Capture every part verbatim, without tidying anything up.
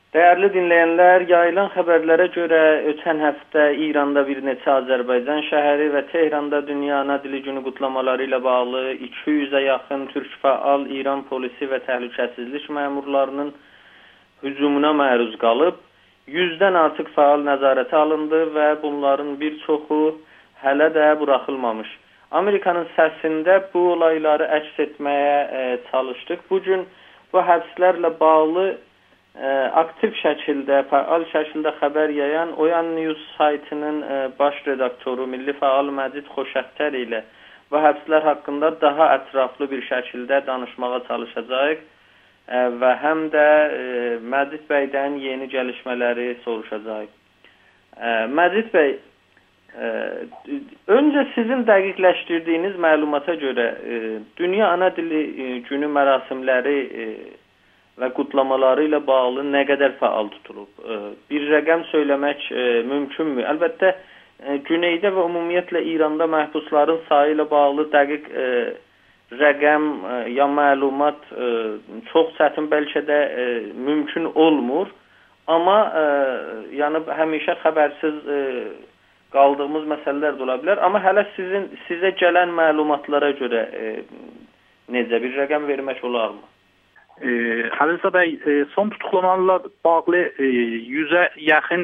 Dəyərli dinləyənlər, yayılan xəbərlərə görə ötən həftə İranda bir neçə Azərbaycan şəhəri və Tehranda Dünya Ana Dili Günü qutlamaları ilə bağlı iki yüzə yaxın türk fəal İran polisi və təhlükəsizlik məmurlarının hücumuna məruz qalıb. yüzdən artıq fəal nəzarətə alındı və bunların bir çoxu hələ də buraxılmamış. Amerikanın səsində bu olayları əks etməyə e, çalışdıq. Bugün bu həbslərlə bağlı aktiv şəkildə, fəal şəkildə xəbər yayan Oyan News saytının baş redaktoru, milli fəal Məcid Xoşəxtər ilə bu həbslər haqqında daha ətraflı bir şəkildə danışmağa çalışacağıq və həm də Məcid bəydən yeni gəlişmələri soruşacağıq. Məcid bəy, öncə sizin dəqiqləşdirdiyiniz məlumata görə Dünya Ana Dili Günü mərasimləri və qutlamaları ilə bağlı nə qədər fəal tutulub? Bir rəqəm söyləmək mümkünmü? Əlbəttə, Güneydə və ümumiyyətlə İranda məhbusların sayı ilə bağlı dəqiq rəqəm ya məlumat çox çətin, bəlkə də mümkün olmur. Amma yəni həmişə xəbərsiz qaldığımız məsələlər də ola bilər. Amma hələ sizin sizə gələn məlumatlara görə necə bir rəqəm vermək olarmı? Əliza bəy, son tutuqlamalarla bağlı yüzə yaxın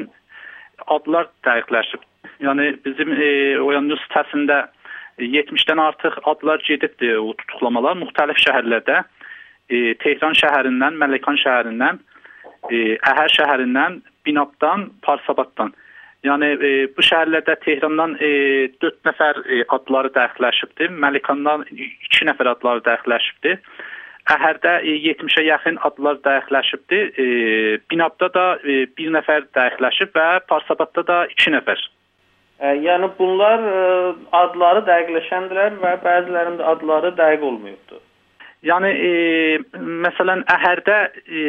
adlar dəqiqləşib. Yəni bizim Oyan News sitəsində yetmişdən artıq adlar gedibdir o tutuqlamalar müxtəlif şəhərlərdə. Tehran şəhərindən, Məlekan şəhərindən, Əhər şəhərindən, Binabdan, Parsabaddan. Yəni bu şəhərlərdə Tehrandan dörd nəfər adları dəqiqləşibdir. Məlekandan iki nəfər adları dəqiqləşibdir. Əhərdə yetmişə yaxın adlar dəqiqləşibdir. E, Binabda da e, bir nəfər dəqiqləşib və Parsabadda da iki nəfər. E, yəni bunlar e, adları dəqiqləşəndirlər və bəzilərində adları dəqiq olmayıbdır. Yəni e, məsələn Əhərdə e,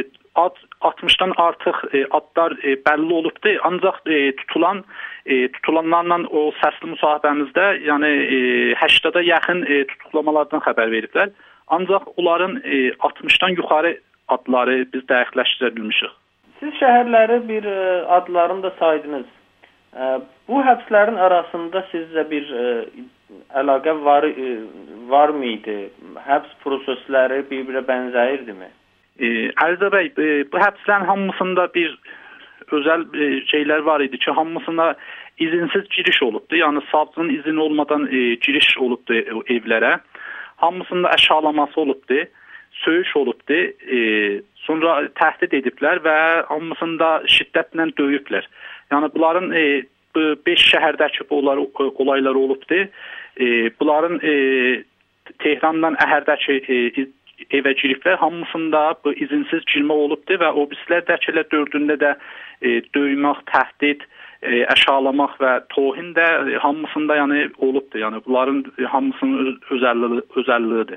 ad altmışdan artıq e, adlar e, bəlli olubdur. Ancaq e, tutulan e, tutulanlarla o səsli müsahibəmizdə yəni e, həştada yaxın e, tutuqlamalardan xəbər veriblər. Ancaq onların e, altmışdan yuxarı adları biz dəqiqləşdirə bilmişik. Siz şəhərləri bir e, adlarını da saydınız. E, bu həbslərin arasında sizcə bir e, əlaqə var e, var mıydı? Həbs prosesləri bir-birə bənzəyirdimi? E, Əliza bəy, e, bu həbslərin hamısında bir özəl e, şeylər var idi ki, hamısında izinsiz giriş olubdu. Yəni savcının izni olmadan e, giriş olubdu evlərə. Hamısında əşalaması olubdu, söyüş olubdu, e, sonra təhdid ediblər və hamısında şiddətlə döyüblər. Yəni bunların e, beş şəhərdəki bu olaylar olubdu. E, bunların e, Tehrandan Əhərdəki e, evə giriblər, hamısında bu izinsiz girmə olubdu və o birislərdəki ilə dördündə də e, döymək, təhdid, E, əşalamaq və tohin də e, hamısında yəni olubdur. Yəni bunların e, hamısının özəlliyi özəlliyidir.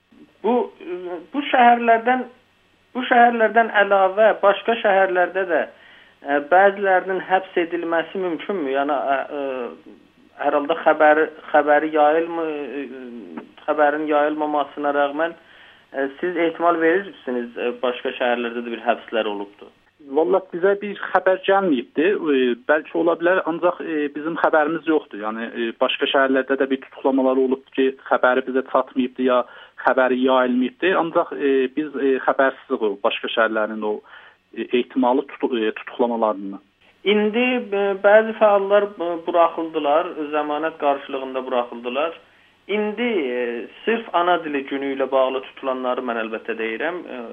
Bu bu şəhərlərdən bu şəhərlərdən əlavə başqa şəhərlərdə də e, bəzilərinin həbs edilməsi mümkünmü? Yəni e, e, hər halda xəbər xəbəri yayılmı e, xəbərin yayılmamasına rəğmən e, siz ehtimal verirsiniz e, başqa şəhərlərdə də bir həbslər olubdur. Vallahi bizə bir xəbər gəlməyibdi. E, bəlkə ola bilər, ancaq e, bizim xəbərimiz yoxdur. Yəni e, başqa şəhərlərdə də bir tutuqlamalar olubdu ki, xəbəri bizə çatmayıbdı ya xəbəri yayılmayıbdı. Ancaq e, biz e, xəbərsizik o başqa şəhərlərin o e, ehtimalı tutu, e, tutuqlamalarından. İndi e, bəzi fəallar buraxıldılar, zəmanət qarşılığında buraxıldılar. İndi e, sırf ana dili günü ilə bağlı tutulanları mən əlbəttə deyirəm. E,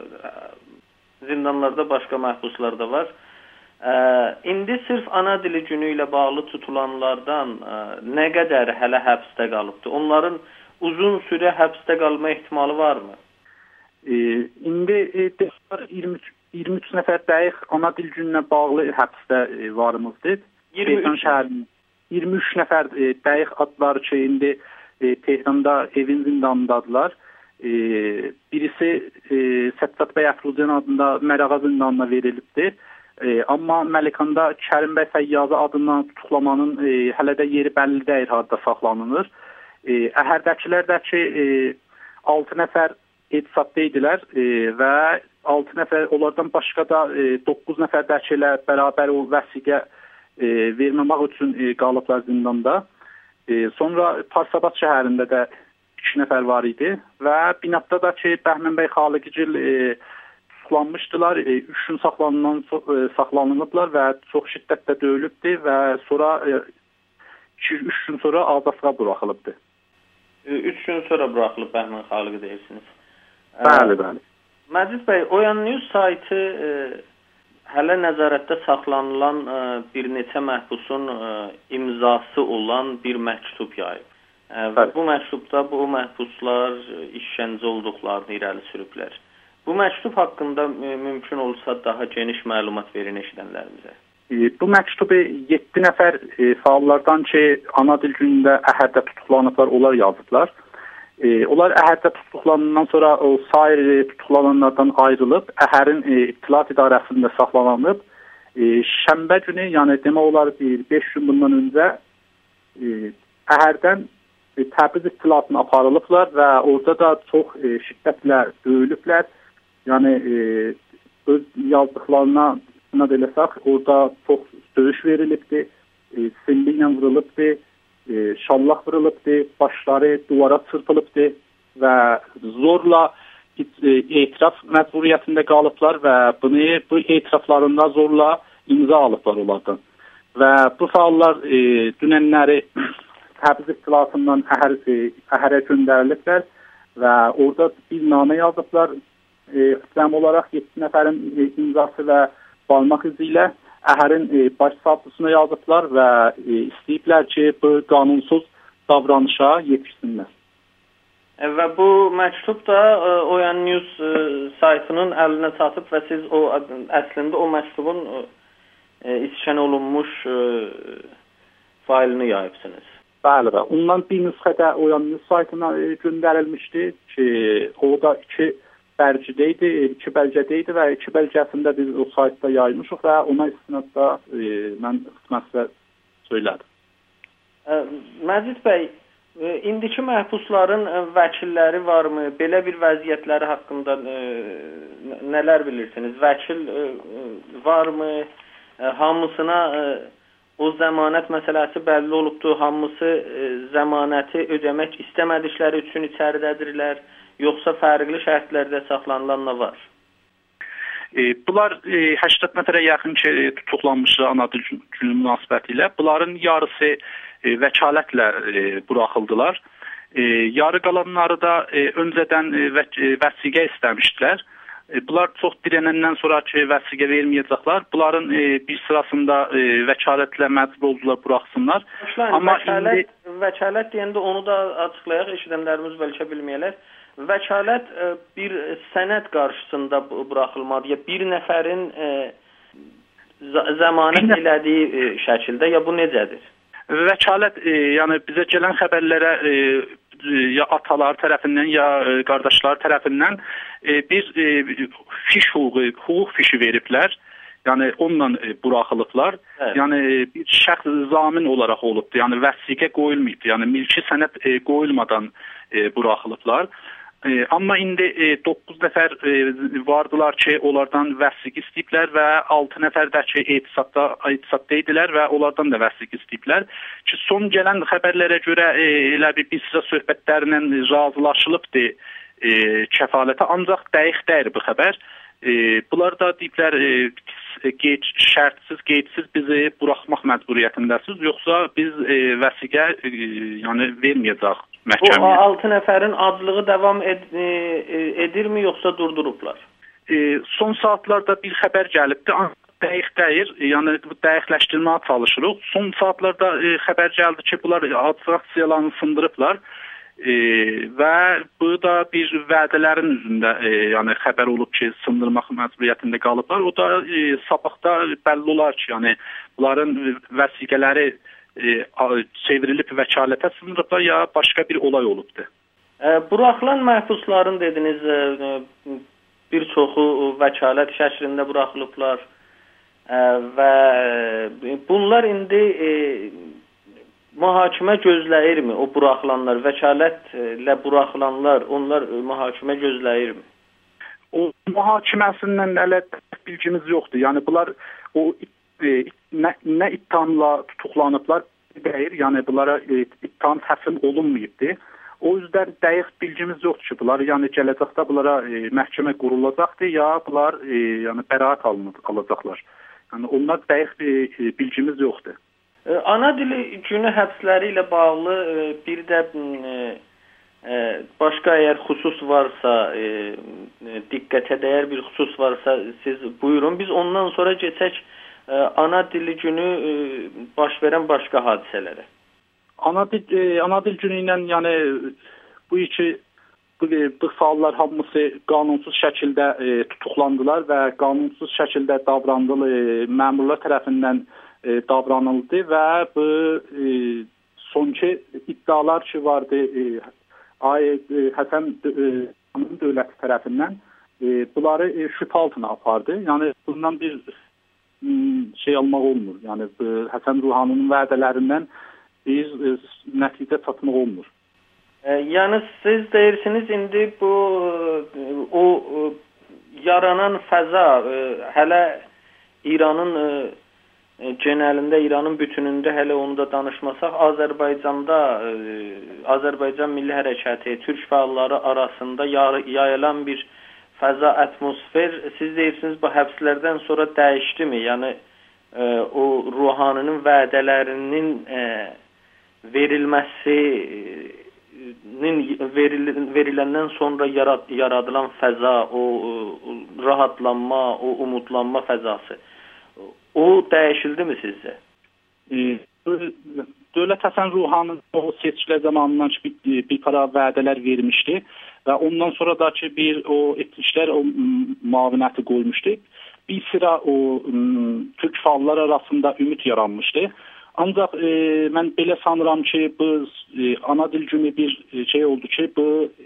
Zindanlarda başqa məhbuslar da var. Ə, indi sırf ana dili günü ilə bağlı tutulanlardan ə, nə qədər hələ həbsdə qalıbdır? Onların uzun sürə həbsdə qalma ehtimalı varmı? E, indi e, iyirmi üç nəfər dəqiq ana dil gününə bağlı həbsdə e, varımızdır. iyirmi üç nəfər e, dəqiq adları ki, indi e, Tehranda evin zindanındadılar. E, birisi e, Səccad bəy Əfruziyan adında Mərağa zindanına verilibdir. E, amma Məlikanda Kərim bəy Fəyyazı adından tutuqlamanın e, hələ də yeri bəlli deyil, harda saxlanılır. E, Əhərdəkilər də ki, e, altı nəfər etisabda idilər e, və altı nəfər, onlardan başqa da doqquz nəfərdəki ilə bərabər o vəsiqə e, verməmək üçün e, qalıblar zindanda. E, sonra Parsabat şəhərində də iki nəfər var idi və Binafda da ki, Bəhmən bəy Xaliqigil e, tutuklanmışdılar. E, üç gün saxlanılan, e, saxlanılıblar və çox şiddətlə döyülübdü və sonra e, üç gün sonra azadlığa buraxılıbdı. üç gün sonra buraxılıb Bəhmən Xaliqi deyirsiniz. Bəli, bəli. Məcid bəy, Oyan News saytı e, hələ nəzarətdə saxlanılan e, bir neçə məhbusun e, imzası olan bir məktub yayıb. E, və bu məktubda bu məhbuslar e, işgəncə olduqlarını irəli sürüblər. Bu məktub haqqında e, mümkün olsa daha geniş məlumat verin eşidənlərimizə. E, bu məktubu yeddi nəfər e, fəallardan ki, ana dil günündə Əhəddə tutuqlanıblar, onlar yazıblar. E, onlar Əhəddə tutuqlanandan sonra o sair e, tutuqlananlardan ayrılıb, Əhərin e, İbtilat İdarəsində saxlanılıb. E, şənbə günü, yəni demək olar beş gün bundan öncə e, Əhərdən e, Təbriz İbtilatına aparılıblar və orada da çox e, şiddətlə döyülüblər. Yəni e, öz yazdıqlarına istinad eləsək, orada çox döyüş verilibdi, e, silli ilə vurulubdu, e, şallaq vurulubdu, başları duvara çırpılıbdı və zorla e, etiraf məcburiyyətində qalıblar və bunu, bu etiraflarında zorla imza alıblar onlardan. Və bu fəallar e, dünənləri Təbriz İstilasından Əhər, e, Əhərə göndəriliblər və orada bir namə yazıblar. E, Cəm olaraq yeddi nəfərin e, imzası və barmaq izi ilə Əhərin e, baş savcısına yazıblar və e, istəyiblər ki, bu qanunsuz davranışa yetişsinlər. E, və bu məktub da e, Oyan News e, saytının əlinə çatıb və siz o əslində o məktubun e, iskan olunmuş e, failini yayıbsınız. Bəli, bəli. Ondan bir nüsxədə Oyan News saytına e, göndərilmişdi ki, o da iki bərcidə idi, iki bəlgədə idi və iki bəlgəsində biz o saytda yaymışıq və ona istinadda e, mən xidmətlə söylədim. E, Məcid bəy, e, indiki məhbusların e, vəkilləri varmı? Belə bir vəziyyətləri haqqında e, nələr bilirsiniz? Vəkil e, varmı? E, hamısına e, o zəmanət məsələsi bəlli olubdur. Hamısı e, zəmanəti ödəmək istəmədikləri üçün içəridədirlər. Yoxsa fərqli şərtlərdə saxlanılanlar var? E, bunlar e, səksən nəfərə yaxın ki, tutuqlanmışlar ana dil günü münasibəti ilə. Bunların yarısı e, vəkalətlə e, buraxıldılar. E, yarı qalanları da e, öncədən e, və, e, vəsiqə istəmişdilər. E, bunlar çox dirənəndən sonra ki, vəsiqə verməyəcəklər. Bunların e, bir sırasında e, vəkalətlə məcbur oldular buraxsınlar. Başlayın, Amma vəkalət, indi... vəkalət deyəndə onu da açıqlayaq, eşidənlərimiz bəlkə bilməyələr. Vəkalət e, bir sənəd qarşısında buraxılmadı ya bir nəfərin e, zəmanət elədiyi e, şəkildə ya bu necədir? Vəkalət e, yəni bizə gələn xəbərlərə e, ya atalar tərəfindən ya e, qardaşlar tərəfindən e, bir e, fiş hüququ, hüquq fişi veriblər. Yəni onunla e, buraxılıblar. Evet. Yəni bir şəxs zamin olaraq olubdu. Yəni vəsiqə qoyulmayıbdı. Yəni milki sənəd e, qoyulmadan e, buraxılıblar. E, amma indi e, doqquz nəfər e, vardılar ki, onlardan vəsiq istəyiblər və altı nəfər də ki, etisadda, etisadda idilər və onlardan da vəsiq istəyiblər. Ki, son gələn xəbərlərə görə e, elə bir, bir sıra söhbətlərlə razılaşılıbdı e, kəfalətə, ancaq dəqiq deyil bu xəbər. E, bunlar da deyiblər, e, qeyd, şərtsiz, qeydsiz bizi buraxmaq məcburiyyətindəsiz, yoxsa biz e, vəsiqə e, yəni verməyəcək. Məhkəməyə. O altı nəfərin aclığı davam ed e, edirmi, yoxsa durdurublar? E, son saatlarda bir xəbər gəlibdi, dəqiq deyil, yəni dəqiqləşdirməyə çalışırıq. Son saatlarda e, xəbər gəldi ki, bunlar aksiyalarını sındırıblar e, və bu da bir vədələrin üzündə e, yəni xəbər olub ki, sındırmaq məcburiyyətində qalıblar. O da e, sabahda bəlli olar ki, yəni bunların vəsiqələri E, çevrilib vəkalətə sındırıblar ya başqa bir olay olubdur. E, buraxılan məhbusların dediniz e, bir çoxu vəkalət şəklində buraxılıblar e, və bunlar indi e, mühakimə gözləyirmi? O buraxılanlar, vəkalətlə buraxılanlar, onlar mühakimə gözləyirmi? o mühakiməsindən hələ bilgimiz yoxdur. Yəni bunlar o e, nə, nə ittihamla tutuqlanıblar deyir. Yəni bunlara e, ittiham təslim olunmayıbdı. O yüzden dəqiq bilgimiz yoxdur ki, bunlar yəni gələcəkdə bunlara e, məhkəmə qurulacaqdır ya bunlar e, yəni bəraət alınacaqlar. Yəni onlar dəqiq bir e, bilgimiz yoxdur. E, ana dili günü həbsləri ilə bağlı e, bir də e, e, başqa əgər xüsus varsa, e, e, diqqətə dəyər bir xüsus varsa siz buyurun. Biz ondan sonra keçək e, ana dili günü e, baş verən başqa hadisələrə. Ana dil, e, ana dil günü ilə yəni bu iki bu, bu suallar hamısı qanunsuz şəkildə e, tutuqlandılar və qanunsuz şəkildə davranıldı, e, məmurlar tərəfindən e, davranıldı və bu e, sonki iddialar ki vardı e, ay e, Həsən e, dövləti tərəfindən e, bunları e, şübhə altına apardı. Yəni bundan bir e, şey almaq olmur. Yəni e, Həsən Ruhaninin vədələrindən bir e, nəticə çatmaq olmur. E, yəni siz deyirsiniz indi bu o, o yaranan fəza e, hələ İranın e, genəlində, İranın bütünündə hələ onu da danışmasaq, Azərbaycanda e, Azərbaycan Milli Hərəkəti, Türk fəalları arasında yayılan bir fəza atmosfer, siz deyirsiniz bu həbslərdən sonra dəyişdimi? Yəni e, o Ruhaninin vədələrinin e, verilməsinin veril, veriləndən sonra yarad, yaradılan fəza, o, o rahatlanma, o umutlanma fəzası, o dəyişildimi sizcə? E, Dövlət Həsən Ruhanın o seçkilə zamanından ki, bir, bir para vədələr vermişdi və ondan sonra da ki bir o etmişlər o müavinəti qoymuşdu. Bir sıra o Türk fəallar arasında ümid yaranmışdı. Ancaq e, mən belə sanıram ki, bu e, ana dil günü bir e, şey oldu ki, bu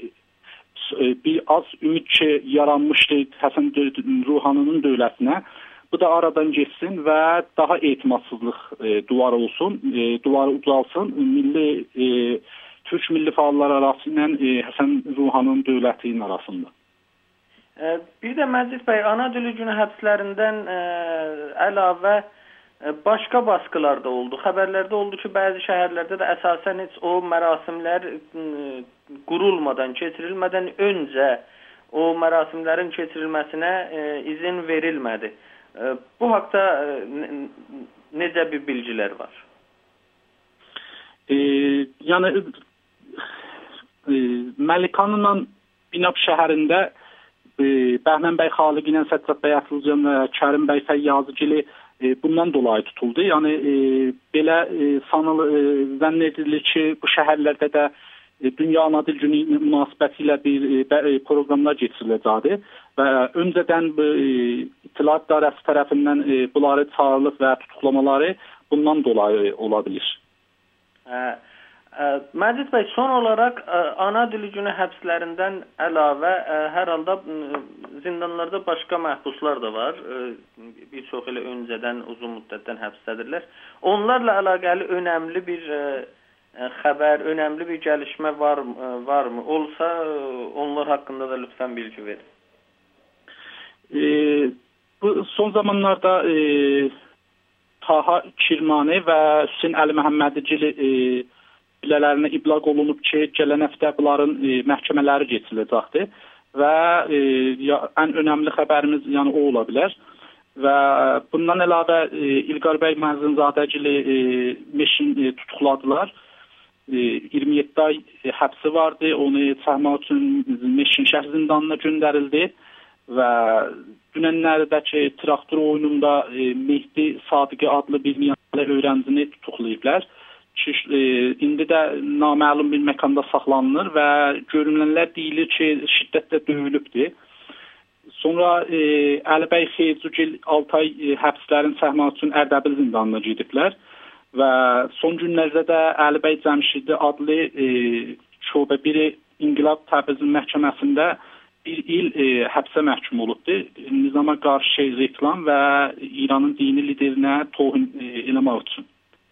e, bir az ümid ki yaranmışdı Həsən Ruhaninin dövlətinə. Bu da aradan geçsin və daha etimadsızlıq e, duvarı olsun, e, duvarı ucalsın. Milli e, Türk milli fəallar arası ilə e, Həsən Ruhaninin dövlətinin arasında. E, bir də Məcid bəy, ana dili günü həbslərindən e, əlavə başqa baskılar da oldu. Xəbərlərdə oldu ki, bəzi şəhərlərdə də əsasən heç o mərasimlər qurulmadan, keçirilmədən öncə o mərasimlərin keçirilməsinə e, izin verilmədi. E, bu haqda e, necə bir bilgilər var? E, yəni e, Məlikanla Binab şəhərində e, Bəhmən bəy Xaliq ilə Səccad bəy Atılcan və Kərim bəy Fəyyazıgili E, bundan dolayı tutuldu. Yəni e, belə e, sanılı e, zənn edilir ki, bu şəhərlərdə də e, Dünya Ana Dil Günü münasibətilə bir e, proqramlar keçiriləcəkdir və öncədən bu e, İttilaat İdarəsi tərəfindən e, bunları çağırılıb və tutuqlamaları bundan dolayı ola bilir. Hə. Məcid bəy, son olaraq ana dili günü həbslərindən əlavə hər halda zindanlarda başqa məhbuslar da var. Bir çox elə öncədən, uzun müddətdən həbsdədirlər. Onlarla əlaqəli önəmli bir xəbər, önəmli bir gəlişmə var, varmı? Olsa onlar haqqında da lütfən bilgi verin. E, bu son zamanlarda e, Taha Kirmani və Hüseyn Əli Məhəmmədicili e, bilələrinə iblaq olunub ki, gələn həftə bunların e, məhkəmələri keçiriləcəkdir və e, ya, ən önəmli xəbərimiz yəni o ola bilər və bundan əlavə e, İlqar bəy Məzzinzadəgili e, Meşin e, tutuqladılar. E, iyirmi yeddi ay e, həbsi vardı, onu çəkmək üçün Meşin şəhər zindanına göndərildi və dünənlərdəki traktor oyununda e, Mehdi Sadiqi adlı bir miyalı öyrəncini tutuqlayıblar. Ki, e, indi də naməlum bir məkanda saxlanılır və görünənlər deyilir ki, şiddətlə döyülübdür. Sonra e, Əlibəy Xeyircugil altı ay e, həbslərin çəkmək üçün Ərdəbil zindanına gediblər və son günlərdə də Əlibəy Cəmşidi adlı e, şöbə biri İnqilab Təbrizin məhkəməsində bir il e, həbsə məhkum olubdur. Nizama qarşı reklam və İranın dini liderinə tohin e, eləmək üçün.